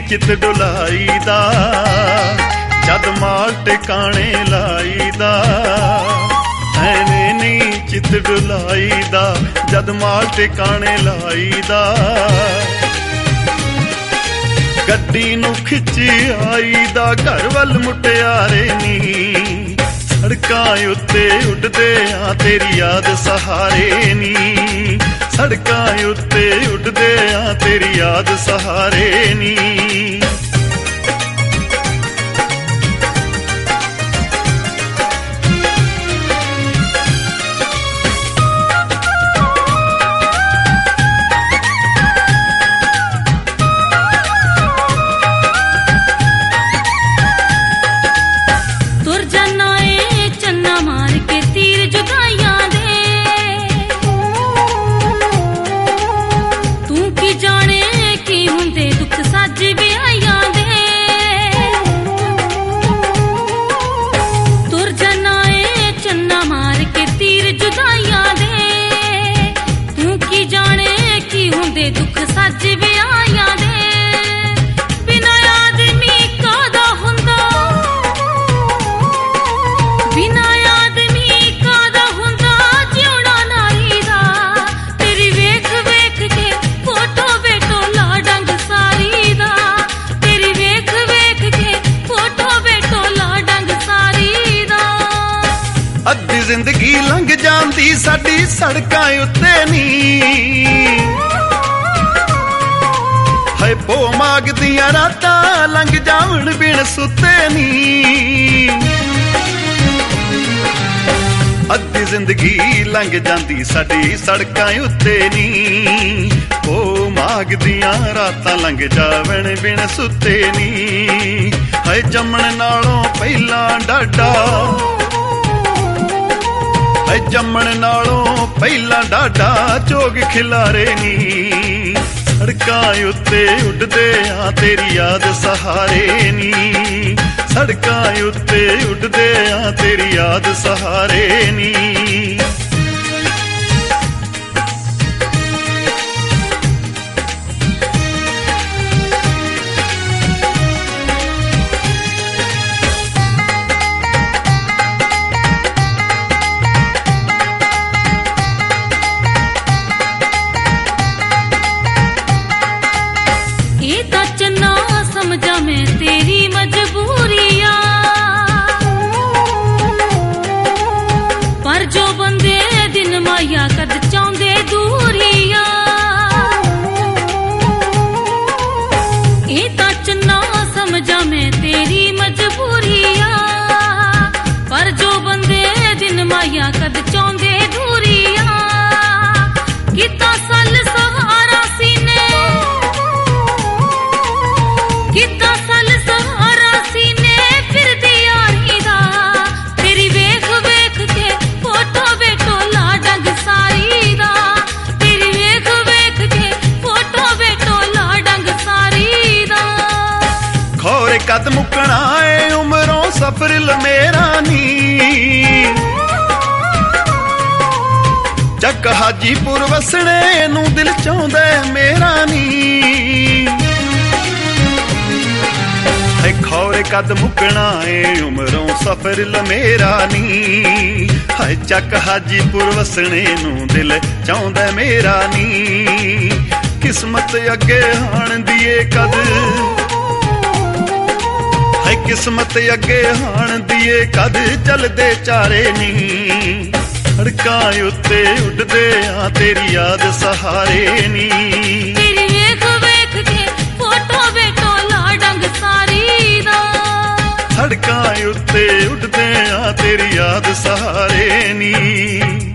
चित डुलाईदा, जद माल टिकाणे लाईदा। ऐने नी चित डुलाईदा, जद माल टिकाणे लाईदा। गड्डी नूं खिच्ची आईदा, घर वल मुटियारे नी। सड़कां उत्ते उडदे आ तेरी याद सहारे नी। सड़कां उत्ते उडदे आ तेरी याद सहारे नी। जिंदगी लंघ जांदी साडी सड़कां उत्ते नी। हाय पो मागदियां रातां लंघ जावण बिन सुते नी। अद्धी जिंदगी लंघ जांदी साडी सड़कां उत्ते नी। पो मागदियां रातां लंघ जावण बिन सुते नी। हाय जम्मण नालों पहिलां डाडा, जम्मण नालों पहिला डाडा चोग खिलारे नी। सड़कां उत्ते उडदे आ तेरी याद सहारे नी। सड़कां उत्ते उडदे आ तेरी याद सहारे नी। कद मुकना है उमरों सफर मेरा नी। जग हाजीपुर वसने नू दिल चाहुंदा मेरा नी। है खौरे कद मुकना है उमरों सफर मेरा नी। है जग हाजीपुर वसने नू दिल चाहुंदा मेरा नी। किस्मत अगे हाण दिए कद, किस्मत अगे हाण दिए कद चलदे चारे नी। सड़कां उत्ते उडदे आ तेरी याद सहारे नी। तेरी वेख वेख के फोटो बेटो ला डंग सारी दा। सड़कां उत्ते उडदे आ तेरी याद सहारे नी।